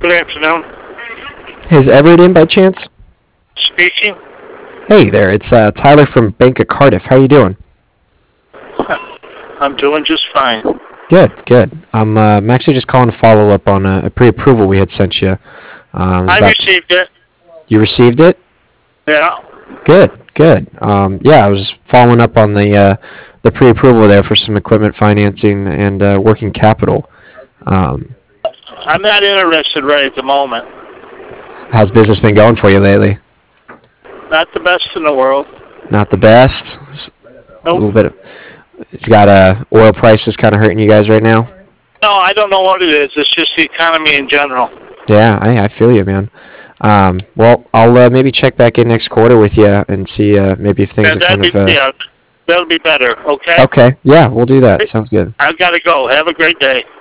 Good afternoon. Is Everett in by chance? Speaking. Hey there, it's Tyler from Bank of Cardiff. How you doing? I'm doing just fine. Good, good. I'm actually just calling to follow up on a pre-approval we had sent you. I received it. You received it? Yeah. Good, good. Yeah, I was following up on the pre-approval there for some equipment financing and working capital. Um, I'm not interested right at the moment. how's business been going for you lately? Not the best in the world. Not the best. A little Nope. bit. You got oil prices kind of hurting you guys right now. No, I don't know what it is. It's just the economy in general. Yeah, I feel you, man. Well, I'll maybe check back in next quarter with you and see maybe if things Yeah, are kind of. that'll be better. Okay. Okay, yeah, we'll do that. Sounds good. I've got to go. Have a great day.